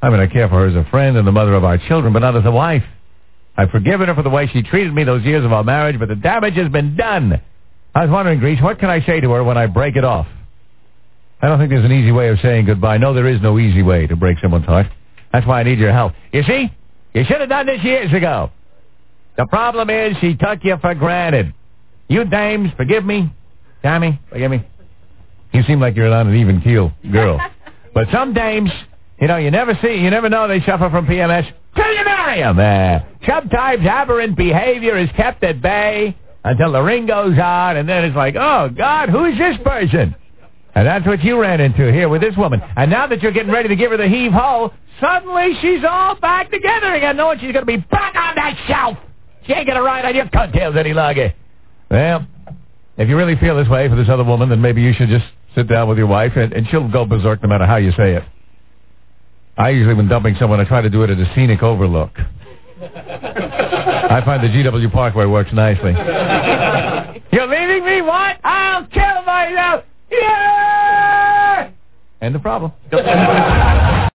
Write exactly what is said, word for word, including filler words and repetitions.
I mean, I care for her as a friend and the mother of our children, but not as a wife. I've forgiven her for the way she treated me those years of our marriage, but the damage has been done. I was wondering, Grease, what can I say to her when I break it off? I don't think there's an easy way of saying goodbye. No, there is no easy way to break someone's heart. That's why I need your help. You see? You should have done this years ago. The problem is she took you for granted. You dames, forgive me. Tammy, forgive me. You seem like you're on an even keel girl. But some dames, you know, you never see, you never know they suffer from P M S till you marry them. Uh, sometimes aberrant behavior is kept at bay until the ring goes on, and then it's like, oh, God, who's this person? And that's what you ran into here with this woman. And now that you're getting ready to give her the heave-ho, suddenly she's all back together again, knowing she's going to be back on that shelf. She ain't going to ride on your coattails any longer. Well, if you really feel this way for this other woman, then maybe you should just sit down with your wife, and, and she'll go berserk no matter how you say it. I usually, when dumping someone, I try to do it at a scenic overlook. I find the G W Parkway works nicely. You're leaving me? What? I'll kill myself! Yeah! End the problem.